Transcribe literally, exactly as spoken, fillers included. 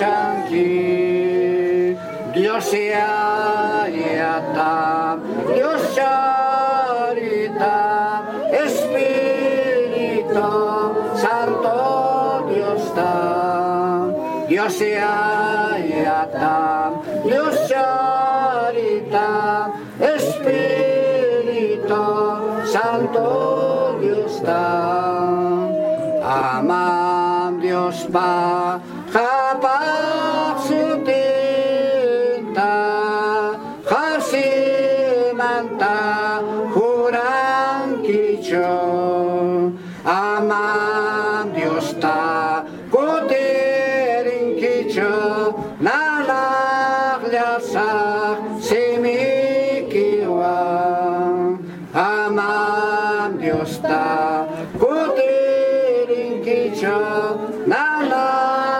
Santi, Dios sea yata, Dios charita, Espíritu Santo Dios está, Dios sea yata, Dios charita, Espíritu Santo Dios está. Amam Dios Baja